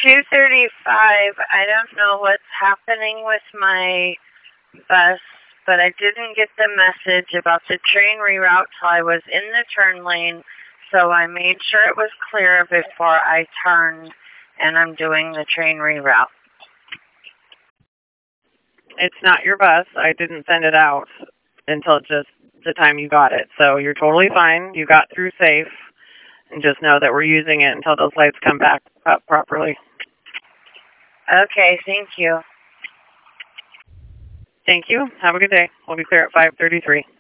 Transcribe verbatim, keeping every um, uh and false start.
two thirty-five. I don't know what's happening with my bus, but I didn't get the message about the train reroute till I was in the turn lane, so I made sure it was clear before I turned, and I'm doing the train reroute. It's not your bus. I didn't send it out until just the time you got it, so you're totally fine. You got through safe, and just know that we're using it until those lights come back up properly. Okay, thank you. Thank you. Have a good day. We'll be clear at five thirty-three.